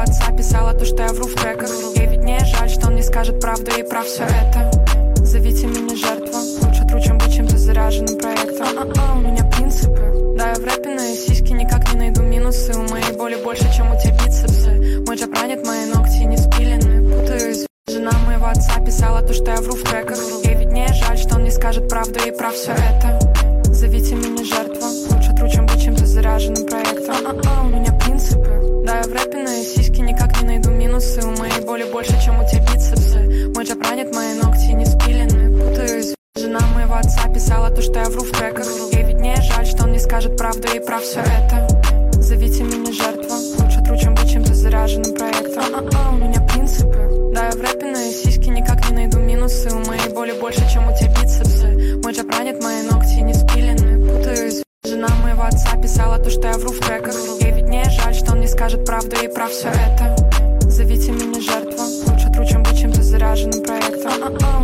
WhatsApp писала то, что я вру в треках. Ей виднее, жаль, что он не скажет правду и про все это. Зовите меня жертва, лучше тру, чем быть чем-то заряженным проектом. У меня принципы. Да, я в рэпе на сиськи никак не найду минусы. У моей боли больше, чем у тебя бицепсы. Мой джаб ранит, мои ногти не спилены. Путаюсь. Жена моего отца писала то, что я вру в треках. Ей виднее, жаль, что он не скажет правду и про все это. Зовите меня жертва, лучше тру, чем быть чем-то заряженным проектом. У меня принципы. Да, я в рэпе на сиськи никак не найду минусы. У моей боли больше, чем у тебя бицепсы. Мой джаб ранит, мои ногти не спилены. Путаюсь. Жена моего отца писала то, что я вру в треках. Ей виднее, жаль, что он не скажет правду и про все это. Зовите меня жертва, лучше тру, чем быть чем-то заряженным проектом. У меня принципы. Да, я в рэпе на сиськи никак не найду минусы. У моей боли больше, чем у тебя бицепсы. Мой джаб ранит, мои ногти не спилены. Путаюсь. Жена моего отца писала то, что я вру в треках. Ей виднее, жаль, что он не скажет правду и про все это. Зовите меня жертва, лучше тру, чем быть чем-то заряженным проектом.